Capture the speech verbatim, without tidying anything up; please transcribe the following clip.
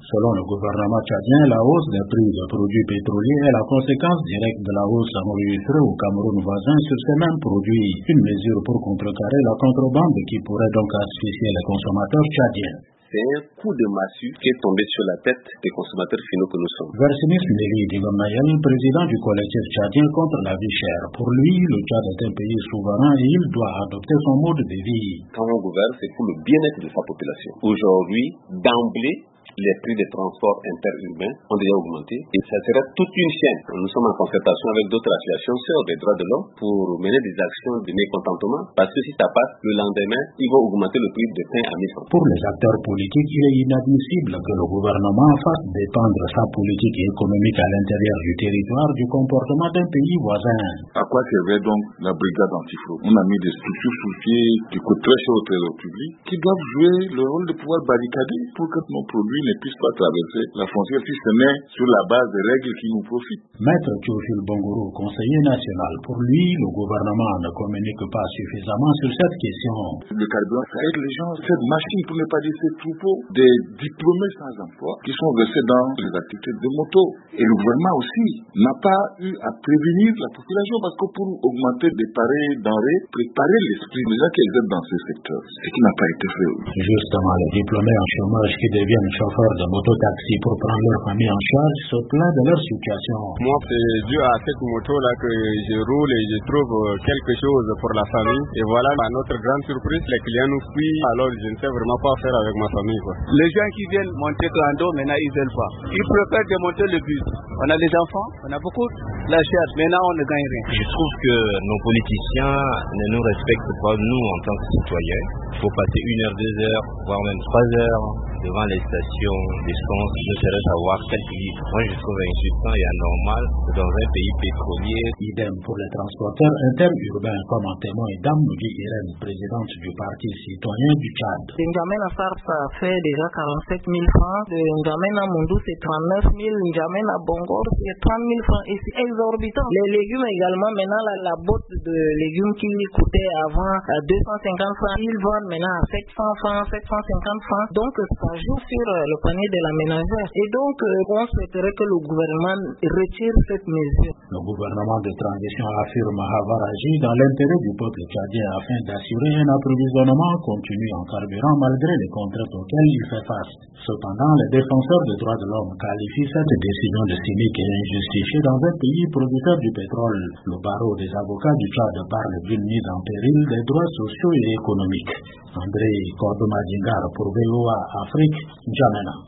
Selon le gouvernement tchadien, la hausse des prix des produits pétroliers est la conséquence directe de la hausse enregistrée au Cameroun voisin sur ces mêmes produits. Une mesure pour contrecarrer la contrebande qui pourrait donc asphyxier les consommateurs tchadiens. C'est un coup de massue qui est tombé sur la tête des consommateurs finaux que nous sommes. Versinis Nelly Digomayel, président du collectif tchadien contre la vie chère. Pour lui, le Tchad est un pays souverain et il doit adopter son mode de vie. Quand on gouverne, c'est pour le bien-être de sa population. Aujourd'hui, d'emblée, les prix des transports interurbains ont déjà augmenté et ça serait toute une chaîne. Nous sommes en concertation avec d'autres associations sur des droits de l'homme pour mener des actions de mécontentement parce que si ça passe, le lendemain, ils vont augmenter le prix de pain à mille francs. Pour les acteurs politiques, il est inadmissible que le gouvernement fasse dépendre sa politique et économique à l'intérieur du territoire du comportement d'un pays voisin. À quoi servait donc la brigade antifraude? On a mis des structures sous pied qui coûtent très cher au trésor public qui doivent jouer le rôle de pouvoir barricader pour que nos produits ne puissent pas traverser la frontière si ce n'est sur la base des règles qui nous profitent. Maître Théophile Bongourou, conseiller national, pour lui, le gouvernement ne communique pas suffisamment sur cette question. Le carburant, ça aide les gens. Cette machine, pour ne pas dire ces troupeaux, des diplômés sans emploi qui sont versés dans les activités de moto. Et le gouvernement aussi n'a pas eu à prévenir la population parce que pour augmenter des pareils denrées, préparer l'esprit des gens qui exercent dans ce secteur, ce qui n'a pas été fait. Justement, les diplômés en chômage qui deviennent chauffeurs de mototaxi pour prendre leur famille en charge se plaignent de leur situation. Moi, c'est dû à cette moto-là que je roule et je trouve quelque chose pour la famille. Et voilà, à notre grande surprise, les clients nous fuient. Alors, je ne sais vraiment pas faire avec ma famille, quoi. Les gens qui viennent monter clando, maintenant, ils ne veulent pas. Ils préfèrent démonter le bus. On a des enfants, on a beaucoup la chair. Maintenant, on ne gagne rien. Je trouve que nos politiciens ne nous respectent pas, nous, en tant que citoyens. Il faut passer une heure, deux heures, voire même trois heures devant les stations d'essence, ne serait-ce savoir quel pays. Moi, je trouve insultant et anormal dans un pays pétrolier. Idem pour les transporteurs interurbains, comme en témoigne Dame Noudi Irène, présidente du Parti citoyen du Tchad. De N'Djamena Sarr, ça fait déjà quarante-sept mille francs. De N'Djamena Mondou, c'est trente-neuf mille. N'Djamena Bongor, c'est trente mille francs. Et c'est exorbitant. Les légumes également, maintenant, la, la botte de légumes qui coûtait avant deux cent cinquante francs, ils vendent maintenant à sept cents francs, sept cent cinquante francs. Donc, ça joue sur le panier de la ménagère. Et donc, on souhaiterait que le gouvernement retire cette mesure. Le gouvernement de transition affirme avoir agi dans l'intérêt du peuple tchadien afin d'assurer un approvisionnement continu en carburant malgré les contraintes auxquelles il fait face. Cependant, les défenseurs des droits de l'homme qualifient cette décision de cynique et injustifiée dans un pays producteur du pétrole. Le barreau des avocats du Tchad parle d'une mise en péril des droits sociaux et économiques. André Kordomadingar pour V O A Afrique, N'Djamena.